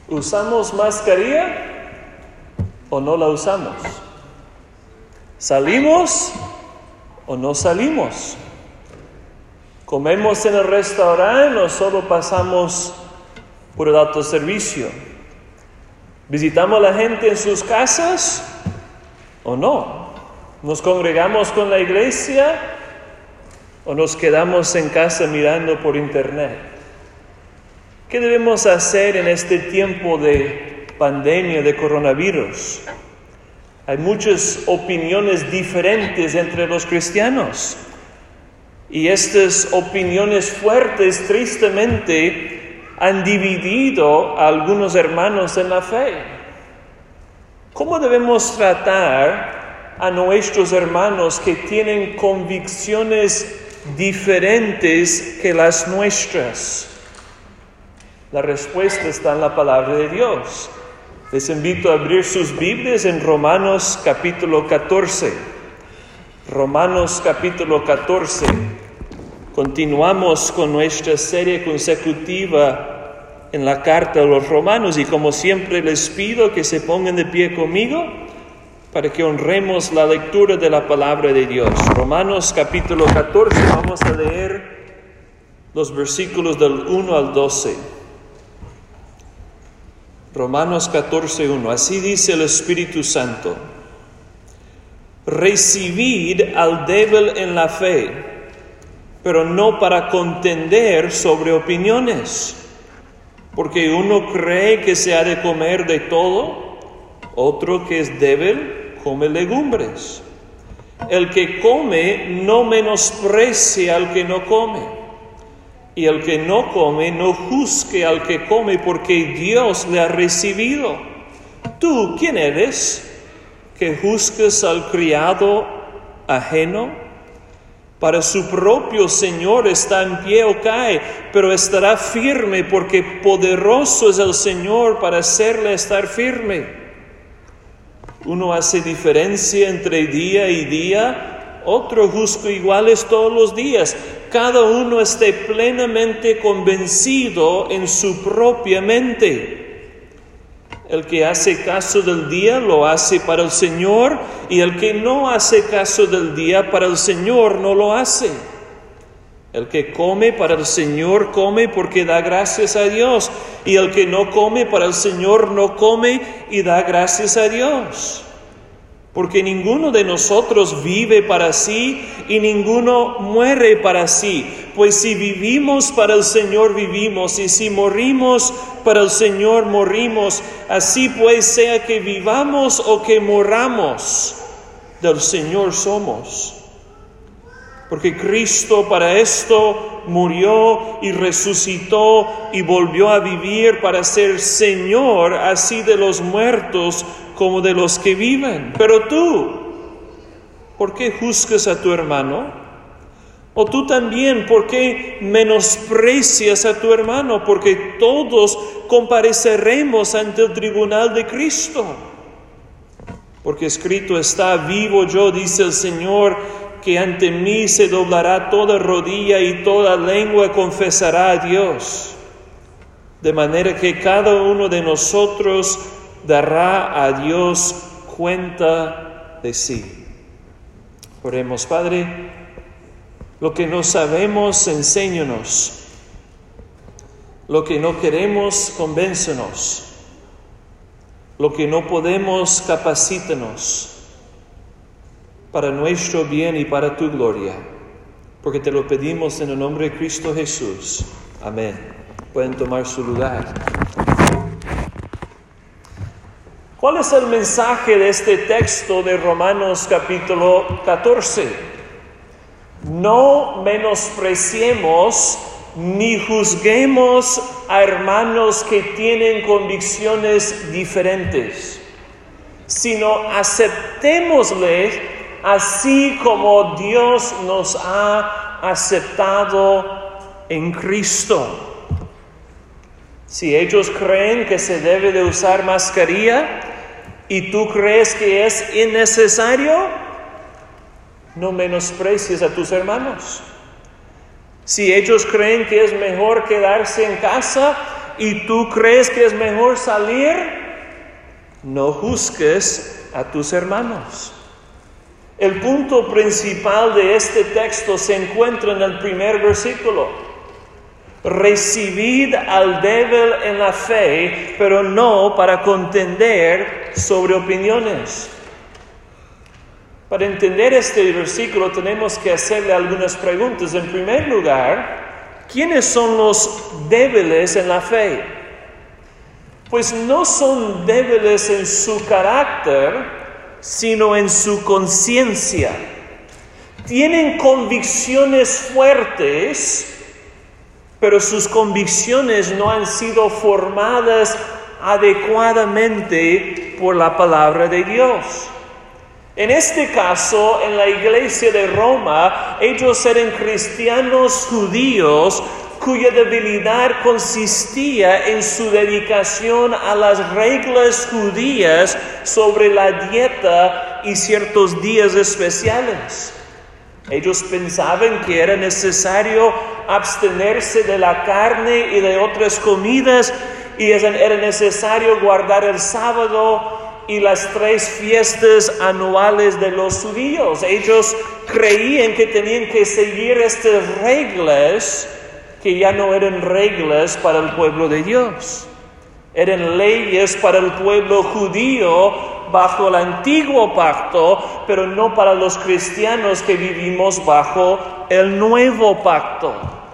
¿Usamos mascarilla o no la usamos? ¿Salimos o no salimos? ¿Comemos en el restaurante o solo pasamos por el autoservicio? ¿Visitamos a la gente en sus casas o no? ¿Nos congregamos con la iglesia o nos quedamos en casa mirando por internet? ¿Qué debemos hacer en este tiempo de pandemia, de coronavirus? Hay muchas opiniones diferentes entre los cristianos. Y estas opiniones fuertes, tristemente, han dividido a algunos hermanos en la fe. ¿Cómo debemos tratar a nuestros hermanos que tienen convicciones diferentes que las nuestras? La respuesta está en la palabra de Dios. Les invito a abrir sus Biblias en Romanos capítulo 14. Romanos capítulo 14. Continuamos con nuestra serie consecutiva en la carta a los romanos y como siempre les pido que se pongan de pie conmigo para que honremos la lectura de la palabra de Dios. Romanos capítulo 14, vamos a leer los versículos del 1 al 12. Romanos 14:1. Así dice el Espíritu Santo: recibid al débil en la fe, pero no para contender sobre opiniones, porque uno cree que se ha de comer de todo, otro que es débil come legumbres. El que come no menosprecie al que no come, y el que no come no juzgue al que come, porque Dios le ha recibido. ¿Tú quién eres que juzgues al criado ajeno? Para su propio Señor está en pie o cae, pero estará firme, porque poderoso es el Señor para hacerle estar firme. Uno hace diferencia entre día y día, otro juzga iguales todos los días. Cada uno esté plenamente convencido en su propia mente. El que hace caso del día lo hace para el Señor, y el que no hace caso del día para el Señor no lo hace. El que come para el Señor come porque da gracias a Dios, y el que no come para el Señor no come y da gracias a Dios. Porque ninguno de nosotros vive para sí y ninguno muere para sí. Pues si vivimos para el Señor vivimos, y si morimos para el Señor morimos. Así pues, sea que vivamos o que moramos, del Señor somos. Porque Cristo para esto murió y resucitó y volvió a vivir, para ser Señor así de los muertos como de los que viven. Pero tú, ¿por qué juzgas a tu hermano? O tú también, ¿por qué menosprecias a tu hermano? Porque todos compareceremos ante el tribunal de Cristo. Porque escrito está: vivo yo, dice el Señor, que ante mí se doblará toda rodilla y toda lengua confesará a Dios. De manera que cada uno de nosotros dará a Dios cuenta de sí. Oremos. Padre, lo que no sabemos, enséñanos. Lo que no queremos, convéncenos. Lo que no podemos, capacítanos, para nuestro bien y para tu gloria. Porque te lo pedimos en el nombre de Cristo Jesús. Amén. Pueden tomar su lugar. ¿Cuál es el mensaje de este texto de Romanos capítulo 14? No menospreciemos ni juzguemos a hermanos que tienen convicciones diferentes, sino aceptémosle así como Dios nos ha aceptado en Cristo. Si ellos creen que se debe de usar mascarilla y tú crees que es innecesario, no menosprecies a tus hermanos. Si ellos creen que es mejor quedarse en casa y tú crees que es mejor salir, no juzgues a tus hermanos. El punto principal de este texto se encuentra en el primer versículo. Recibid al débil en la fe, pero no para contender sobre opiniones. Para entender este versículo tenemos que hacerle algunas preguntas. En primer lugar, ¿quiénes son los débiles en la fe? Pues no son débiles en su carácter, sino en su conciencia. Tienen convicciones fuertes, pero sus convicciones no han sido formadas adecuadamente por la palabra de Dios. En este caso, en la iglesia de Roma, ellos eran cristianos judíos cuya debilidad consistía en su dedicación a las reglas judías sobre la dieta y ciertos días especiales. Ellos pensaban que era necesario abstenerse de la carne y de otras comidas, y era necesario guardar el sábado y las 3 fiestas anuales de los judíos. Ellos creían que tenían que seguir estas reglas, que ya no eran reglas para el pueblo de Dios. Eran leyes para el pueblo judío bajo el antiguo pacto, pero no para los cristianos que vivimos bajo el nuevo pacto.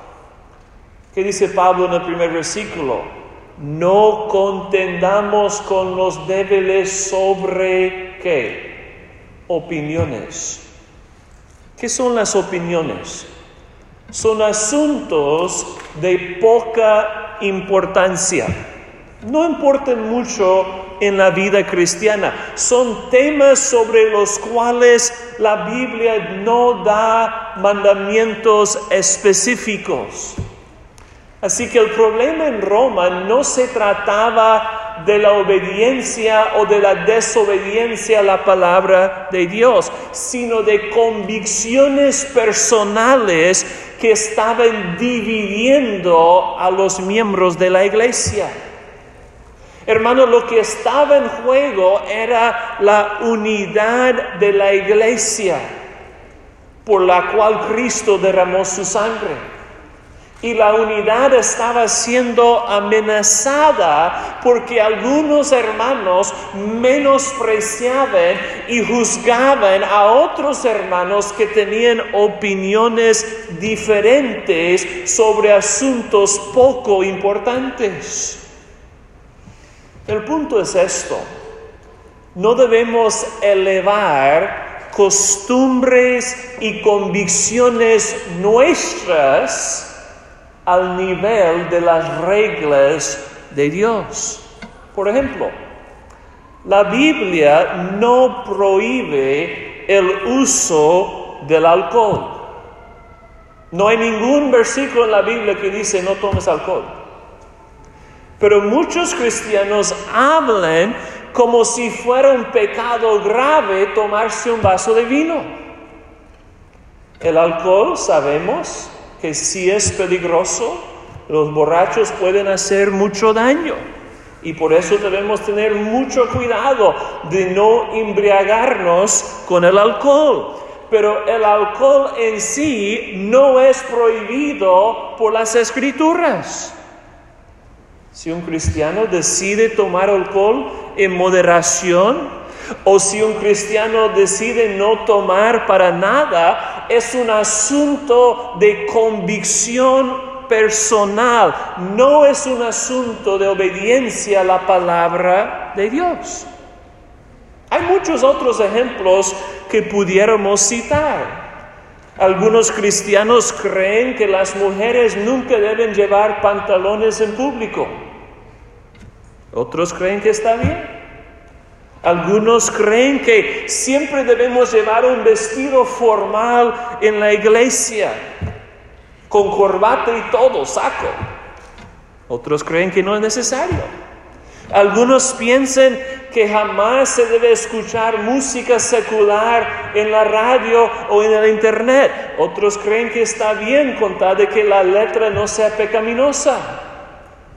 ¿Qué dice Pablo en el primer versículo? No contendamos con los débiles sobre ¿qué? Opiniones. ¿Qué son las opiniones? Son asuntos de poca importancia. No importan mucho en la vida cristiana. Son temas sobre los cuales la Biblia no da mandamientos específicos. Así que el problema en Roma no se trataba de la obediencia o de la desobediencia a la palabra de Dios, sino de convicciones personales que estaban dividiendo a los miembros de la iglesia. Hermano, lo que estaba en juego era la unidad de la iglesia, por la cual Cristo derramó su sangre. Y la unidad estaba siendo amenazada porque algunos hermanos menospreciaban y juzgaban a otros hermanos que tenían opiniones diferentes sobre asuntos poco importantes. El punto es esto: no debemos elevar costumbres y convicciones nuestras al nivel de las reglas de Dios. Por ejemplo, la Biblia no prohíbe el uso del alcohol. No hay ningún versículo en la Biblia que dice no tomes alcohol. Pero muchos cristianos hablan como si fuera un pecado grave tomarse un vaso de vino. El alcohol, sabemos que sí es peligroso. Los borrachos pueden hacer mucho daño y por eso debemos tener mucho cuidado de no embriagarnos con el alcohol. Pero el alcohol en sí no es prohibido por las Escrituras. Si un cristiano decide tomar alcohol en moderación, o si un cristiano decide no tomar para nada, es un asunto de convicción personal, no es un asunto de obediencia a la palabra de Dios. Hay muchos otros ejemplos que pudiéramos citar. Algunos cristianos creen que las mujeres nunca deben llevar pantalones en público. Otros creen que está bien. Algunos creen que siempre debemos llevar un vestido formal en la iglesia, con corbata y todo, saco. Otros creen que no es necesario. Algunos piensan que jamás se debe escuchar música secular en la radio o en el internet. Otros creen que está bien con tal de que la letra no sea pecaminosa.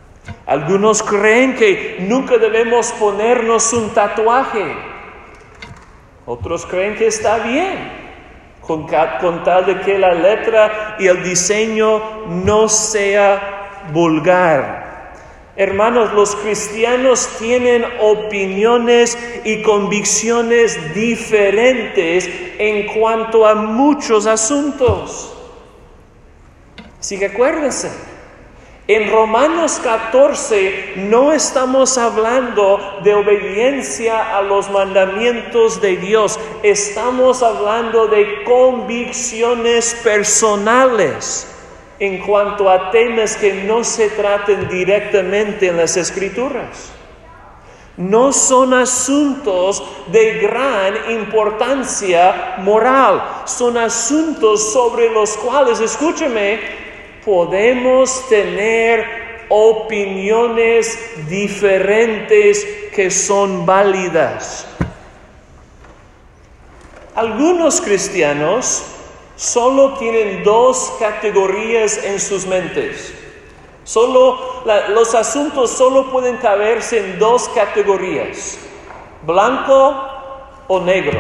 Algunos creen que nunca debemos ponernos un tatuaje. Otros creen que está bien, con tal de que la letra y el diseño no sea vulgar. Hermanos, los cristianos tienen opiniones y convicciones diferentes en cuanto a muchos asuntos. Así que acuérdense, en Romanos 14 no estamos hablando de obediencia a los mandamientos de Dios, estamos hablando de convicciones personales en cuanto a temas que no se traten directamente en las Escrituras. No son asuntos de gran importancia moral, son asuntos sobre los cuales, escúcheme, podemos tener opiniones diferentes que son válidas. Algunos cristianos solo tienen dos categorías en sus mentes. Los asuntos solo pueden caberse en dos categorías: blanco o negro,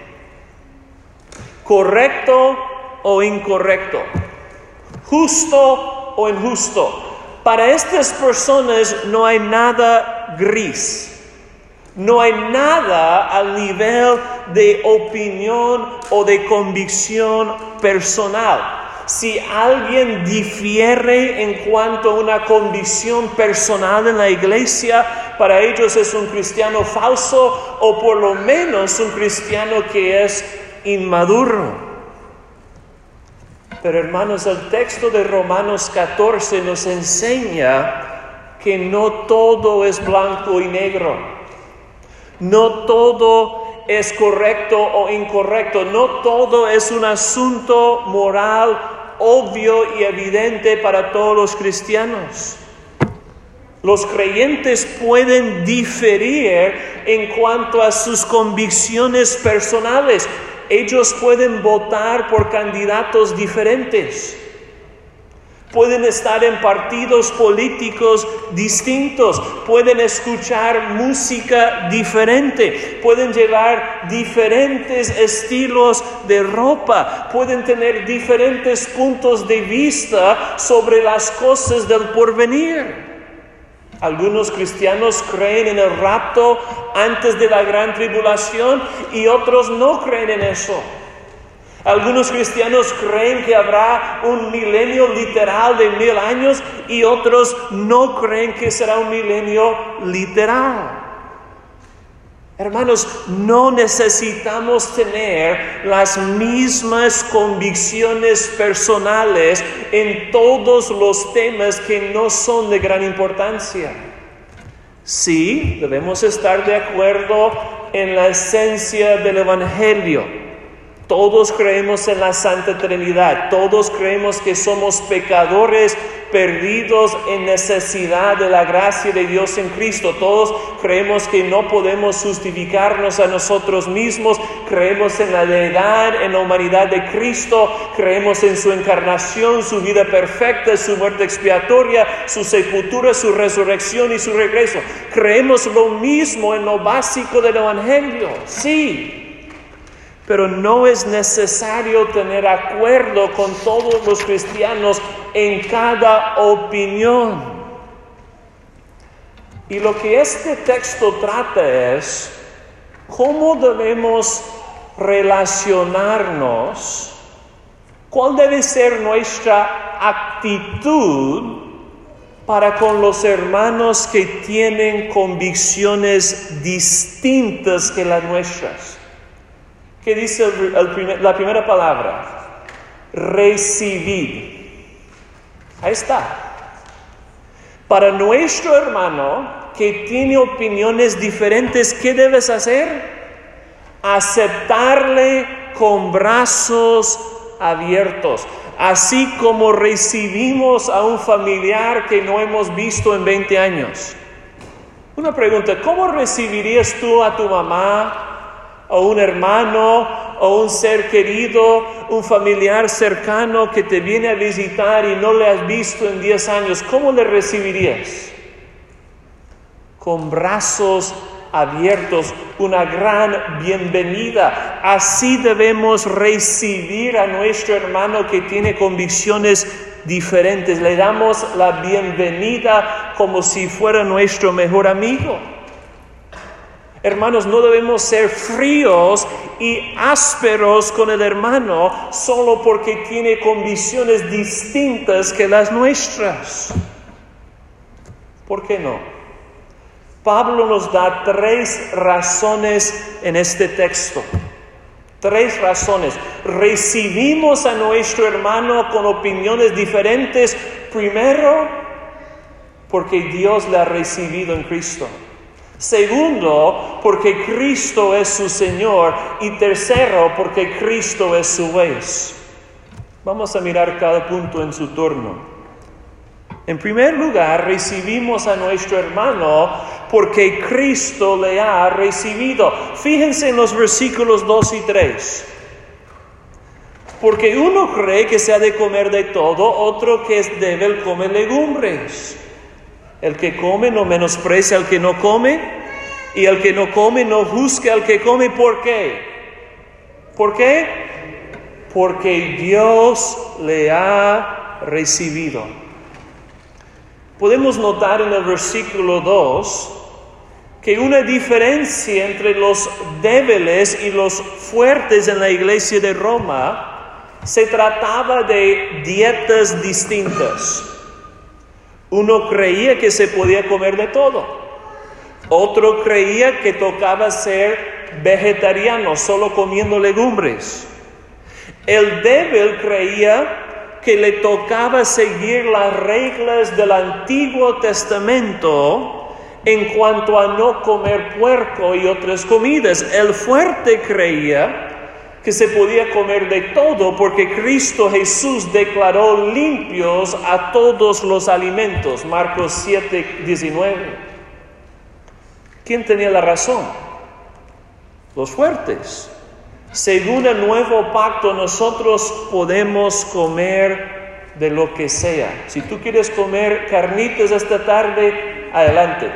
correcto o incorrecto, justo o injusto. Para estas personas no hay nada gris. No hay nada al nivel de opinión o de convicción personal. Si alguien difiere en cuanto a una convicción personal en la iglesia, para ellos es un cristiano falso o por lo menos un cristiano que es inmaduro. Pero hermanos, el texto de Romanos 14 nos enseña que no todo es blanco y negro. No todo es correcto o incorrecto. No todo es un asunto moral obvio y evidente para todos los cristianos. Los creyentes pueden diferir en cuanto a sus convicciones personales. Ellos pueden votar por candidatos diferentes. Pueden estar en partidos políticos distintos, pueden escuchar música diferente, pueden llevar diferentes estilos de ropa, pueden tener diferentes puntos de vista sobre las cosas del porvenir. Algunos cristianos creen en el rapto antes de la gran tribulación y otros no creen en eso. Algunos cristianos creen que habrá un milenio literal de 1000 años y otros no creen que será un milenio literal. Hermanos, no necesitamos tener las mismas convicciones personales en todos los temas que no son de gran importancia. Sí, debemos estar de acuerdo en la esencia del Evangelio. Todos creemos en la Santa Trinidad, todos creemos que somos pecadores perdidos en necesidad de la gracia de Dios en Cristo. Todos creemos que no podemos justificarnos a nosotros mismos, creemos en la deidad, en la humanidad de Cristo, creemos en su encarnación, su vida perfecta, su muerte expiatoria, su sepultura, su resurrección y su regreso. Creemos lo mismo en lo básico del Evangelio, sí. Pero no es necesario tener acuerdo con todos los cristianos en cada opinión. Y lo que este texto trata es cómo debemos relacionarnos, cuál debe ser nuestra actitud para con los hermanos que tienen convicciones distintas que las nuestras. ¿Qué dice la primera palabra? Recibir. Ahí está. Para nuestro hermano que tiene opiniones diferentes, ¿qué debes hacer? Aceptarle con brazos abiertos. Así como recibimos a un familiar que no hemos visto en 20 años. Una pregunta, ¿cómo recibirías tú a tu mamá? O un hermano, o un ser querido, un familiar cercano que te viene a visitar y no le has visto en 10 años, ¿cómo le recibirías? con brazos abiertos, una gran bienvenida. Así debemos recibir a nuestro hermano que tiene convicciones diferentes. Le damos la bienvenida como si fuera nuestro mejor amigo. Hermanos, no debemos ser fríos y ásperos con el hermano solo porque tiene convicciones distintas que las nuestras. ¿Por qué no? Pablo nos da 3 razones en este texto. 3 razones. Recibimos a nuestro hermano con opiniones diferentes. Primero, porque Dios le ha recibido en Cristo. Segundo, porque Cristo es su Señor. Y tercero, porque Cristo es su juez. Vamos a mirar cada punto en su turno. En primer lugar, recibimos a nuestro hermano porque Cristo le ha recibido. Fíjense en los versículos 2 y 3. Porque uno cree que se ha de comer de todo, otro que es débil come legumbres. El que come no menosprecia al que no come, y el que no come no juzgue al que come. ¿Por qué? ¿Por qué? Porque Dios le ha recibido. Podemos notar en el versículo 2 que una diferencia entre los débiles y los fuertes en la iglesia de Roma se trataba de dietas distintas. Uno creía que se podía comer de todo. Otro creía que tocaba ser vegetariano, solo comiendo legumbres. El débil creía que le tocaba seguir las reglas del Antiguo Testamento en cuanto a no comer puerco y otras comidas. El fuerte creía que se podía comer de todo porque Cristo Jesús declaró limpios a todos los alimentos. Marcos 7:19. ¿Quién tenía la razón? Los fuertes. Según el nuevo pacto, nosotros podemos comer de lo que sea. Si tú quieres comer carnitas esta tarde, adelante.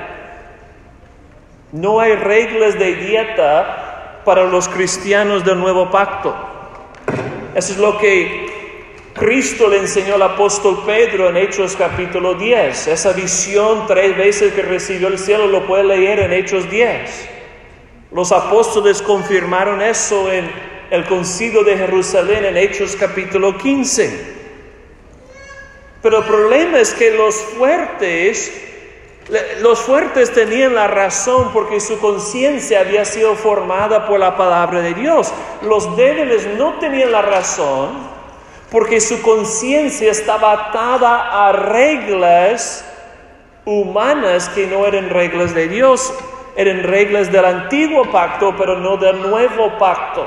No hay reglas de dieta para los cristianos del nuevo pacto. Eso es lo que Cristo le enseñó al apóstol Pedro en Hechos capítulo 10. Esa visión 3 veces que recibió el cielo lo puede leer en Hechos 10. Los apóstoles confirmaron eso en el concilio de Jerusalén en Hechos capítulo 15. Pero el problema es que los fuertes tenían la razón porque su conciencia había sido formada por la palabra de Dios. Los débiles no tenían la razón porque su conciencia estaba atada a reglas humanas que no eran reglas de Dios. Eran reglas del antiguo pacto, pero no del nuevo pacto.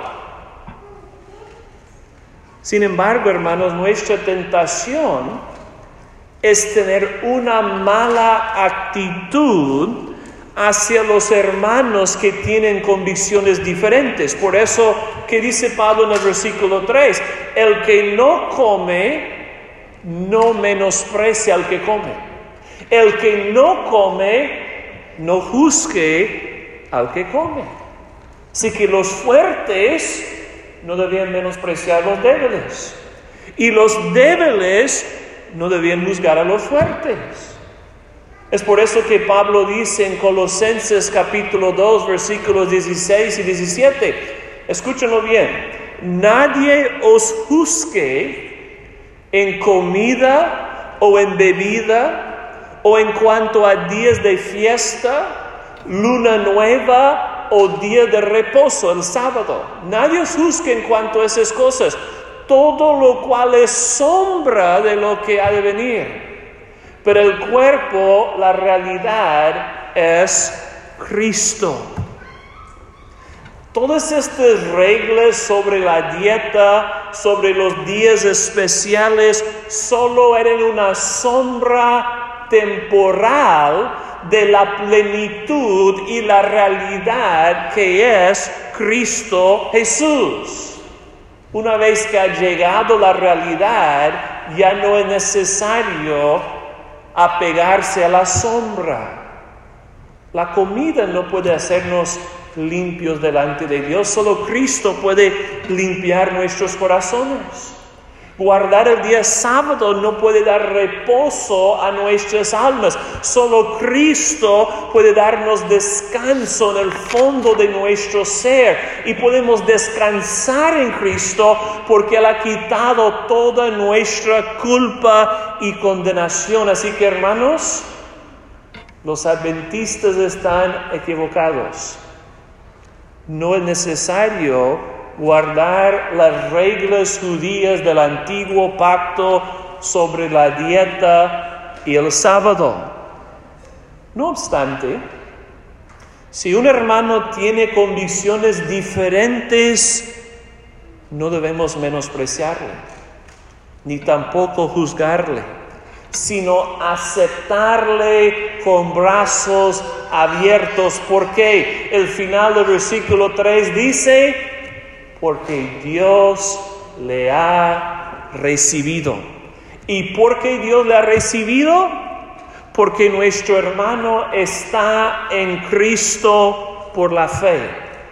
Sin embargo, hermanos, nuestra tentación es tener una mala actitud hacia los hermanos que tienen convicciones diferentes. Por eso, ¿qué dice Pablo en el versículo 3? El que no come, no menosprecia al que come. El que no come, no juzgue al que come. Así que los fuertes no debían menospreciar a los débiles. Y los débiles no debían juzgar a los fuertes. Es por eso que Pablo dice en Colosenses capítulo 2, versículos 16 y 17. Escúchenlo bien. Nadie os juzgue en comida o en bebida, o en cuanto a días de fiesta, luna nueva o día de reposo, el sábado. Nadie os juzgue en cuanto a esas cosas. Todo lo cual es sombra de lo que ha de venir. Pero el cuerpo, la realidad, es Cristo. Todas estas reglas sobre la dieta, sobre los días especiales, solo eran una sombra temporal de la plenitud y la realidad que es Cristo Jesús. Una vez que ha llegado la realidad, ya no es necesario apegarse a la sombra. La comida no puede hacernos limpios delante de Dios, solo Cristo puede limpiar nuestros corazones. Guardar el día sábado no puede dar reposo a nuestras almas. Solo Cristo puede darnos descanso en el fondo de nuestro ser. Y podemos descansar en Cristo porque Él ha quitado toda nuestra culpa y condenación. Así que, hermanos, los adventistas están equivocados. No es necesario guardar las reglas judías del antiguo pacto sobre la dieta y el sábado. No obstante, si un hermano tiene convicciones diferentes, no debemos menospreciarle, ni tampoco juzgarle, sino aceptarle con brazos abiertos. Porque el final del versículo 3 dice: porque Dios le ha recibido. ¿Y por qué Dios le ha recibido? Porque nuestro hermano está en Cristo por la fe.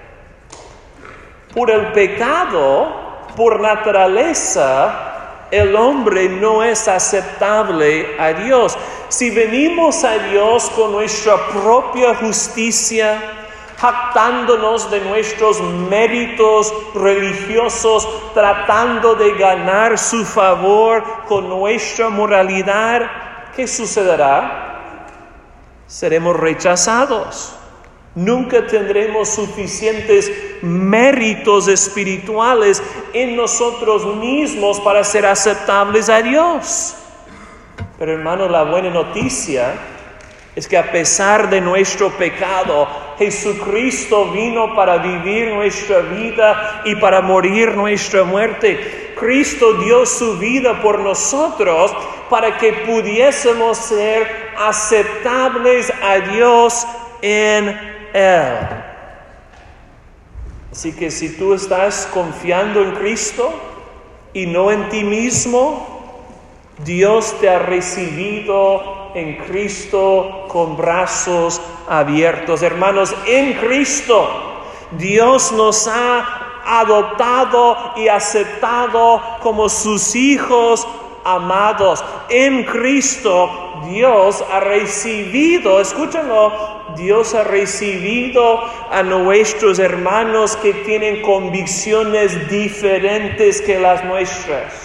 Por el pecado, por naturaleza, el hombre no es aceptable a Dios. Si venimos a Dios con nuestra propia justicia, jactándonos de nuestros méritos religiosos, tratando de ganar su favor con nuestra moralidad, ¿qué sucederá? Seremos rechazados. Nunca tendremos suficientes méritos espirituales en nosotros mismos para ser aceptables a Dios. Pero, hermano, la buena noticia es que a pesar de nuestro pecado, Jesucristo vino para vivir nuestra vida y para morir nuestra muerte. Cristo dio su vida por nosotros para que pudiésemos ser aceptables a Dios en Él. Así que si tú estás confiando en Cristo y no en ti mismo, Dios te ha recibido en Cristo con brazos abiertos. Hermanos, en Cristo Dios nos ha adoptado y aceptado como sus hijos amados. En Cristo Dios ha recibido, escúchenlo, Dios ha recibido a nuestros hermanos que tienen convicciones diferentes que las nuestras.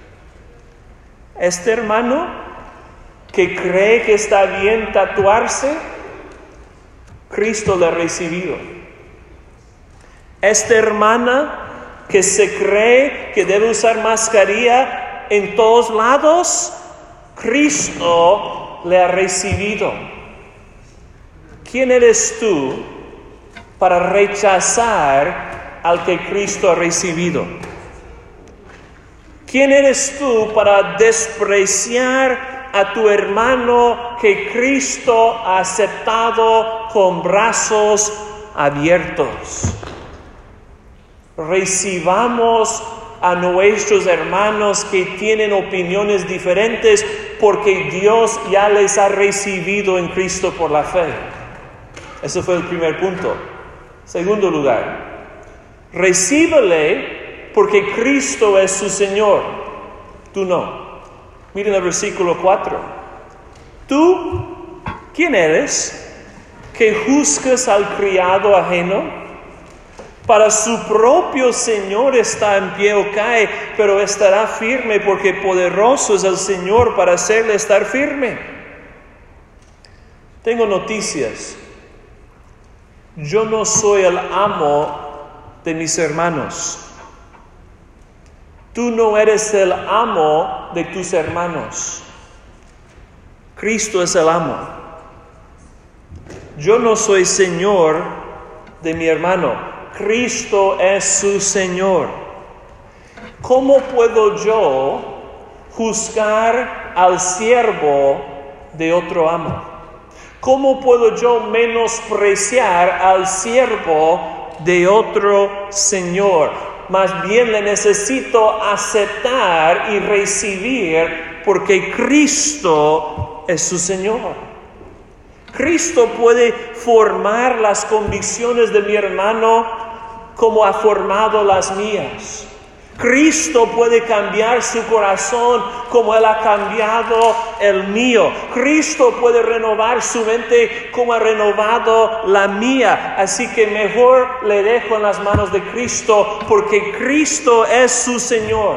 Este hermano que cree que está bien tatuarse, Cristo le ha recibido. Esta hermana que se cree que debe usar mascarilla en todos lados, Cristo le ha recibido. ¿Quién eres tú para rechazar al que Cristo ha recibido? ¿Quién eres tú para despreciar a tu hermano que Cristo ha aceptado con brazos abiertos? Recibamos a nuestros hermanos que tienen opiniones diferentes porque Dios ya les ha recibido en Cristo por la fe. Ese fue el primer punto. Segundo lugar, recíbele porque Cristo es su Señor. Tú no. Miren el versículo 4. ¿Tú quién eres que juzgas al criado ajeno? Para su propio Señor está en pie o cae, pero estará firme porque poderoso es el Señor para hacerle estar firme. Tengo noticias. Yo no soy el amo de mis hermanos. Tú no eres el amo de tus hermanos. Cristo es el amo. Yo no soy Señor de mi hermano. Cristo es su Señor. ¿Cómo puedo yo juzgar al siervo de otro amo? ¿Cómo puedo yo menospreciar al siervo de otro Señor? Más bien le necesito aceptar y recibir porque Cristo es su Señor. Cristo puede formar las convicciones de mi hermano como ha formado las mías. Cristo puede cambiar su corazón como Él ha cambiado el mío. Cristo puede renovar su mente como ha renovado la mía. Así que mejor le dejo en las manos de Cristo, porque Cristo es su Señor.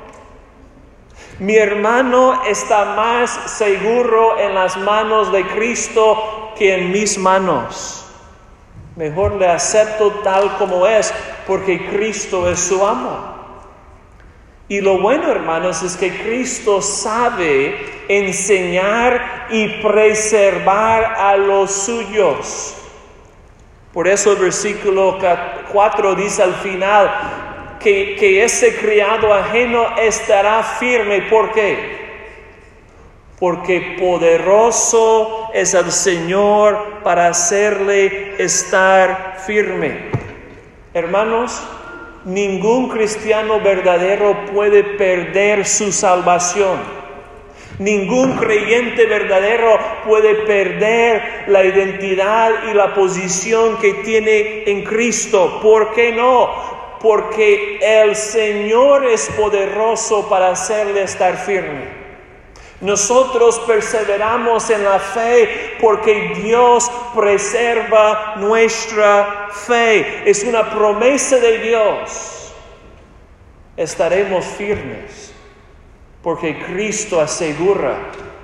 Mi hermano está más seguro en las manos de Cristo que en mis manos. Mejor le acepto tal como es, porque Cristo es su amo. Y lo bueno, hermanos, es que Cristo sabe enseñar y preservar a los suyos. Por eso el versículo 4 dice al final que ese criado ajeno estará firme. ¿Por qué? Porque poderoso es el Señor para hacerle estar firme. Hermanos, ningún cristiano verdadero puede perder su salvación. Ningún creyente verdadero puede perder la identidad y la posición que tiene en Cristo. ¿Por qué no? Porque el Señor es poderoso para hacerle estar firme. Nosotros perseveramos en la fe porque Dios preserva nuestra fe. Es una promesa de Dios. Estaremos firmes porque Cristo asegura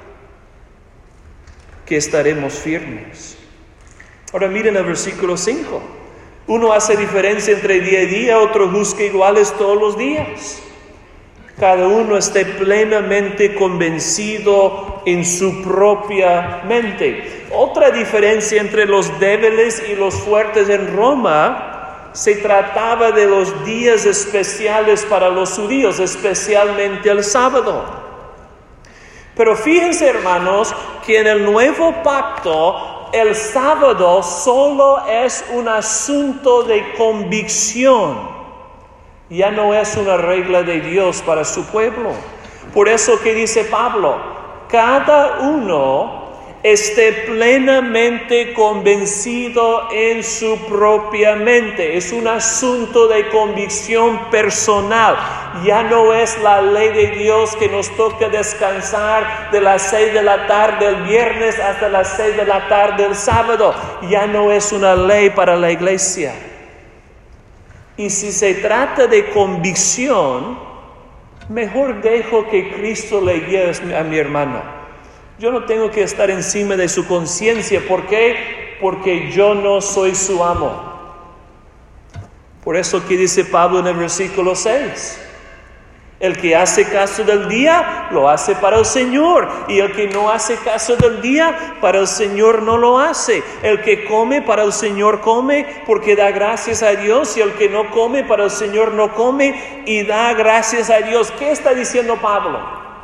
que estaremos firmes. Ahora miren el versículo 5. Uno hace diferencia entre día y día, otro juzga iguales todos los días. Cada uno esté plenamente convencido en su propia mente. Otra diferencia entre los débiles y los fuertes en Roma, se trataba de los días especiales para los judíos, especialmente el sábado. Pero fíjense, hermanos, que en el nuevo pacto, el sábado solo es un asunto de convicción. Ya no es una regla de Dios para su pueblo. Por eso que dice Pablo, cada uno esté plenamente convencido en su propia mente. Es un asunto de convicción personal. Ya no es la ley de Dios que nos toca descansar de las 6 de la tarde el viernes hasta las 6 de la tarde el sábado. Ya no es una ley para la iglesia. Y si se trata de convicción, mejor dejo que Cristo le guíe a mi hermano. Yo no tengo que estar encima de su conciencia. ¿Por qué? Porque yo no soy su amo. Por eso que dice Pablo en el versículo 6. El que hace caso del día, lo hace para el Señor. Y el que no hace caso del día, para el Señor no lo hace. El que come, para el Señor come, porque da gracias a Dios. Y el que no come, para el Señor no come, y da gracias a Dios. ¿Qué está diciendo Pablo?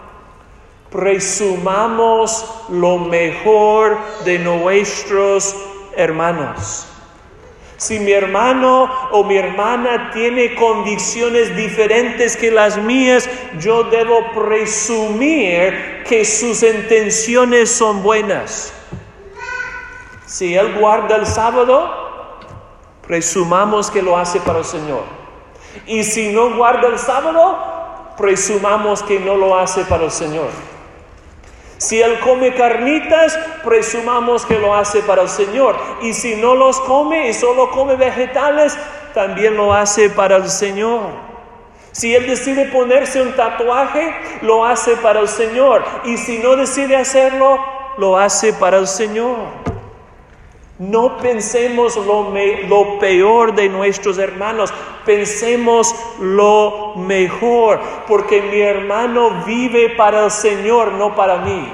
Presumamos lo mejor de nuestros hermanos. Si mi hermano o mi hermana tiene convicciones diferentes que las mías, yo debo presumir que sus intenciones son buenas. Si él guarda el sábado, presumamos que lo hace para el Señor. Y si no guarda el sábado, presumamos que no lo hace para el Señor. Si él come carnitas, presumamos que lo hace para el Señor. Y si no los come y solo come vegetales, también lo hace para el Señor. Si él decide ponerse un tatuaje, lo hace para el Señor. Y si no decide hacerlo, lo hace para el Señor. No pensemos lo peor de nuestros hermanos, pensemos lo mejor, porque mi hermano vive para el Señor, no para mí.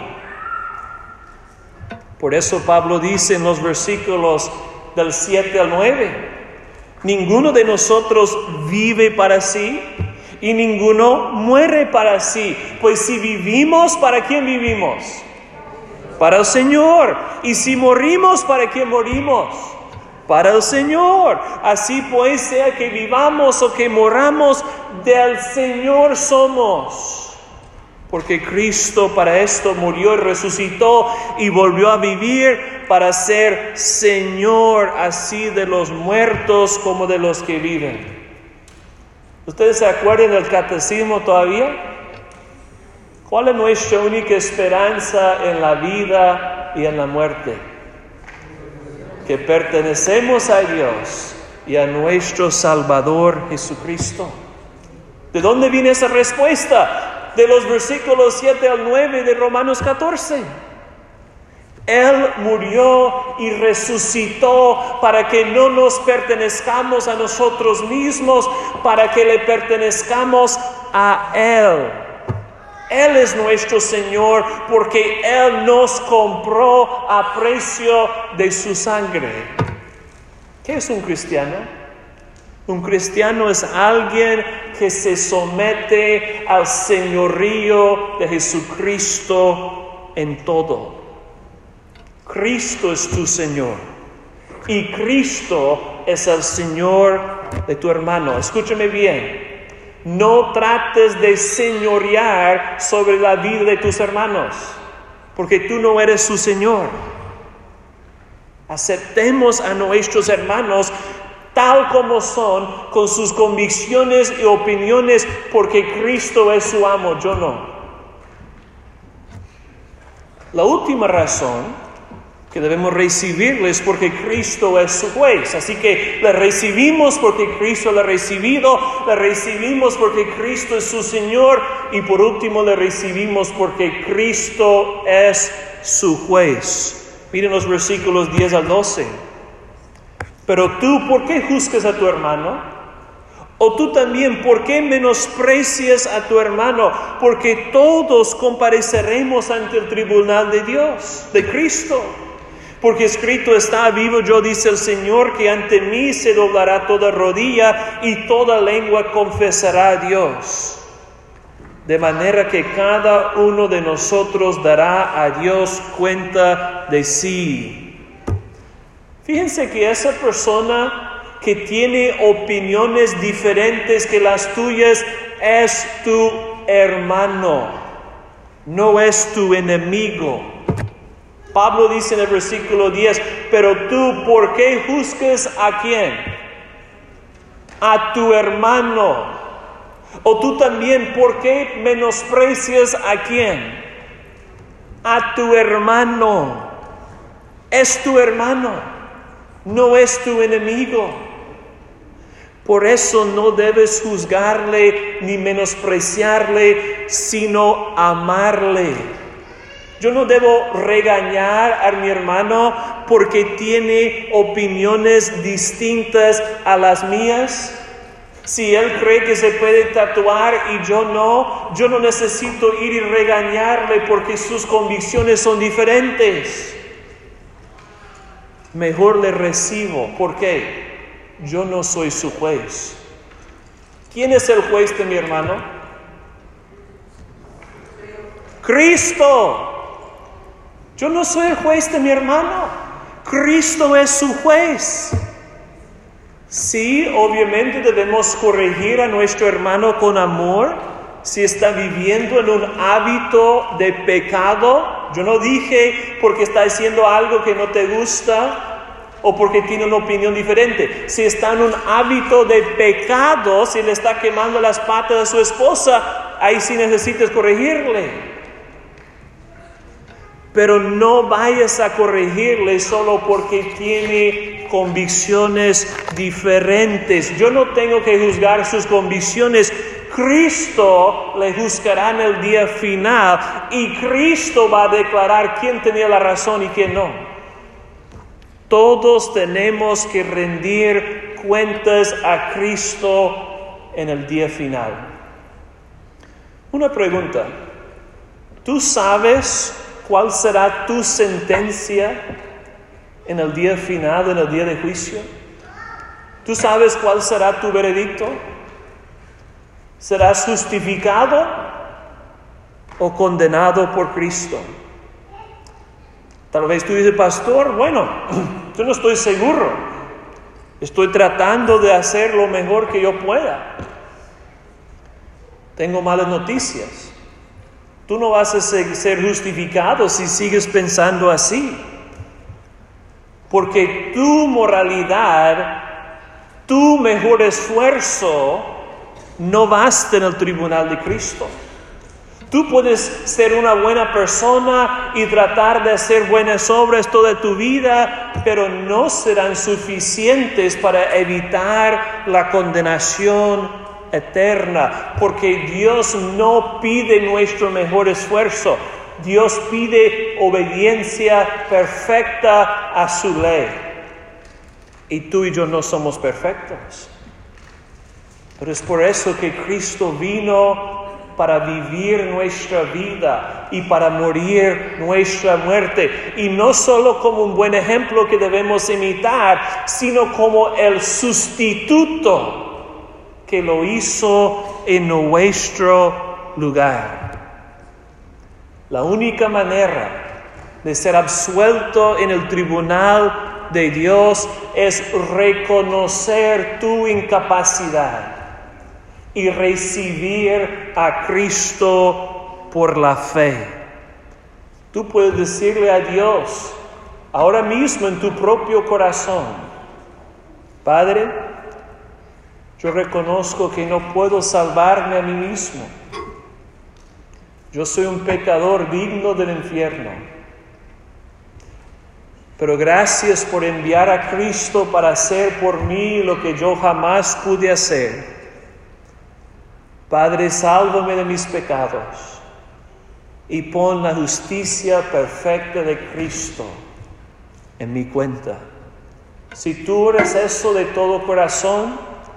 Por eso Pablo dice en los versículos del 7 al 9, ninguno de nosotros vive para sí y ninguno muere para sí, pues si vivimos, ¿para quién vivimos? Para el Señor. Y si morimos, ¿para quién morimos? Para el Señor. Así pues, sea que vivamos o que moramos, del Señor somos. Porque Cristo para esto murió y resucitó y volvió a vivir para ser Señor así de los muertos como de los que viven. ¿Ustedes se acuerdan del catecismo todavía? ¿Cuál es nuestra única esperanza en la vida y en la muerte? Que pertenecemos a Dios y a nuestro Salvador Jesucristo. ¿De dónde viene esa respuesta? De los versículos 7 al 9 de Romanos 14. Él murió y resucitó para que no nos pertenezcamos a nosotros mismos, para que le pertenezcamos a Él. Él es nuestro Señor porque Él nos compró a precio de su sangre. ¿Qué es un cristiano? Un cristiano es alguien que se somete al señorío de Jesucristo en todo. Cristo es tu Señor y Cristo es el Señor de tu hermano. Escúchame bien, no trates de señorear sobre la vida de tus hermanos, porque tú no eres su Señor. Aceptemos a nuestros hermanos tal como son, con sus convicciones y opiniones, porque Cristo es su amo, yo no. La última razón que debemos recibirles porque Cristo es su juez. Así que le recibimos porque Cristo le ha recibido, le recibimos porque Cristo es su Señor y por último le recibimos porque Cristo es su juez. Miren los versículos 10 al 12. Pero tú, ¿por qué juzgas a tu hermano? O tú también, ¿por qué menosprecias a tu hermano? Porque todos compareceremos ante el tribunal de Dios, de Cristo. Porque escrito está, vivo yo, dice el Señor, que ante mí se doblará toda rodilla y toda lengua confesará a Dios. De manera que cada uno de nosotros dará a Dios cuenta de sí. Fíjense que esa persona que tiene opiniones diferentes que las tuyas es tu hermano, no es tu enemigo. Pablo dice en el versículo 10, pero tú, ¿por qué juzgas a quién? A tu hermano. O tú también, ¿por qué menosprecias a quién? A tu hermano. Es tu hermano, no es tu enemigo. Por eso no debes juzgarle ni menospreciarle, sino amarle. Yo no debo regañar a mi hermano porque tiene opiniones distintas a las mías. Si él cree que se puede tatuar y yo no necesito ir y regañarle porque sus convicciones son diferentes. Mejor le recibo. ¿Por qué? Yo no soy su juez. ¿Quién es el juez de mi hermano? Cristo. Yo no soy el juez de mi hermano. Cristo es su juez. Sí, obviamente debemos corregir a nuestro hermano con amor si está viviendo en un hábito de pecado. Yo no dije porque está haciendo algo que no te gusta o porque tiene una opinión diferente. Si está en un hábito de pecado, si le está quemando las patas a su esposa, ahí sí necesitas corregirle. Pero no vayas a corregirle solo porque tiene convicciones diferentes. Yo no tengo que juzgar sus convicciones. Cristo le juzgará en el día final y Cristo va a declarar quién tenía la razón y quién no. Todos tenemos que rendir cuentas a Cristo en el día final. Una pregunta. ¿Tú sabes cuál será tu sentencia en el día final, en el día de juicio? ¿Tú sabes cuál será tu veredicto? ¿Serás justificado o condenado por Cristo? Tal vez tú dices, pastor, bueno, yo no estoy seguro. Estoy tratando de hacer lo mejor que yo pueda. Tengo malas noticias. Tú no vas a ser justificado si sigues pensando así. porque tu moralidad, tu mejor esfuerzo, no basta en el tribunal de Cristo. Tú puedes ser una buena persona y tratar de hacer buenas obras toda tu vida, pero no serán suficientes para evitar la condenación eterna, porque Dios no pide nuestro mejor esfuerzo. Dios pide obediencia perfecta a su ley. Y tú y yo no somos perfectos. Pero es por eso que Cristo vino para vivir nuestra vida y para morir nuestra muerte. Y no solo como un buen ejemplo que debemos imitar, sino como el sustituto que lo hizo en nuestro lugar. La única manera de ser absuelto en el tribunal de Dios es reconocer tu incapacidad y recibir a Cristo por la fe. Tú puedes decirle a Dios ahora mismo en tu propio corazón: Padre, yo reconozco que no puedo salvarme a mí mismo. Yo soy un pecador digno del infierno. Pero gracias por enviar a Cristo para hacer por mí lo que yo jamás pude hacer. Padre, sálvame de mis pecados y pon la justicia perfecta de Cristo en mi cuenta. Si tú eres eso de todo corazón,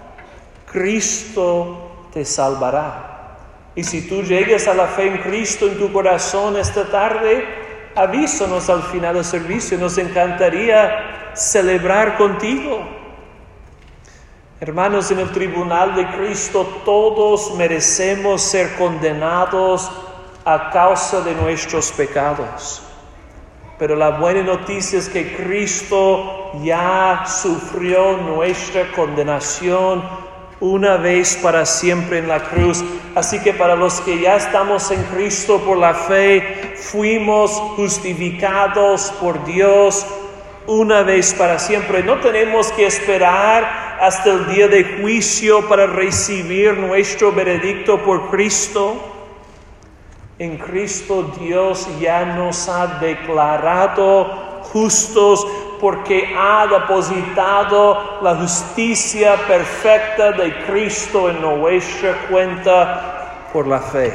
Cristo te salvará. Y si tú llegas a la fe en Cristo en tu corazón esta tarde, avísanos al final del servicio. Nos encantaría celebrar contigo. Hermanos, en el tribunal de Cristo todos merecemos ser condenados a causa de nuestros pecados. Pero la buena noticia es que Cristo ya sufrió nuestra condenación una vez para siempre en la cruz. Así que para los que ya estamos en Cristo por la fe, fuimos justificados por Dios una vez para siempre. No tenemos que esperar hasta el día de juicio para recibir nuestro veredicto por Cristo. En Cristo Dios ya nos ha declarado justos porque ha depositado la justicia perfecta de Cristo en nuestra cuenta por la fe.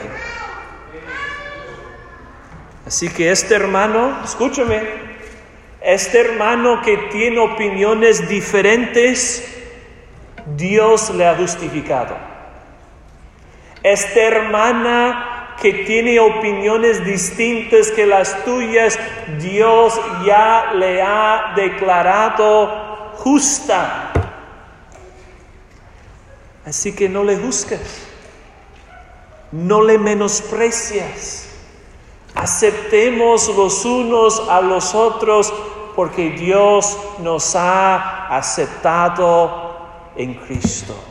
Así que este hermano, escúchame, este hermano que tiene opiniones diferentes, Dios le ha justificado. Esta hermana que tiene opiniones distintas que las tuyas, Dios ya le ha declarado justa. Así que no le juzgues, no le menosprecias. Aceptemos los unos a los otros porque Dios nos ha aceptado en Cristo.